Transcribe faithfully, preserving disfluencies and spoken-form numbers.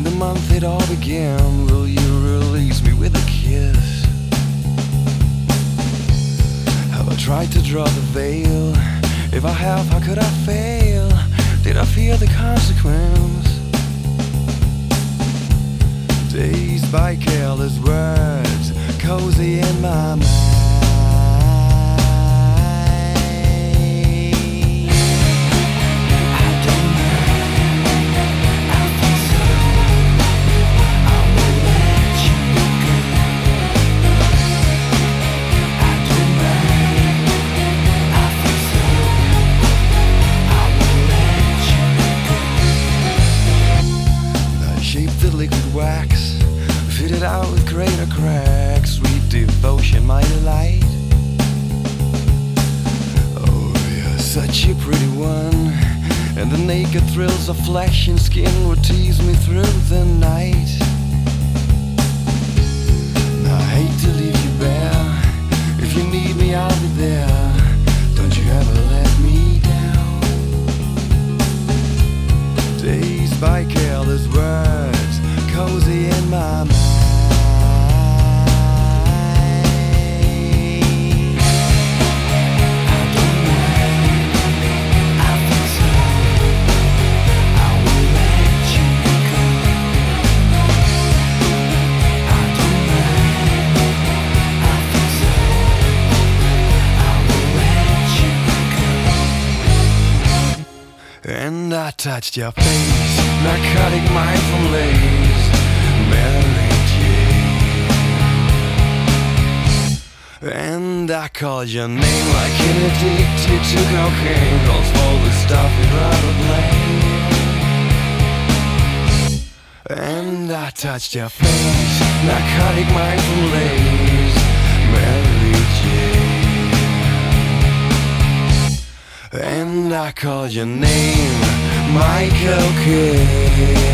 the month it all began, will you release me with a kiss? Have I tried to draw the veil? If I have, how could I fail? Did I fear the consequence? Dazed by careless words, cozy in my mind. Liquid wax, fitted out with greater cracks. Sweet devotion, my delight. Oh, you're such a pretty one, and the naked thrills of flesh and skin would tease me through the night. Now I hate to leave you bare. If you need me, I'll be there. Don't you ever let me down. Dazed by careless words, cozy in my mind. I don't mind, I think so. I will let you go. I don't mind, I think so. I will let you go. And I touched your face, narcotic mind from lace. Mary Jane. And I called your name like an addicted to cocaine. Calls all the stuff you'd rather blame. And I touched your face, narcotic mind from lace. Mary Jane. And I called your name, my cocaine.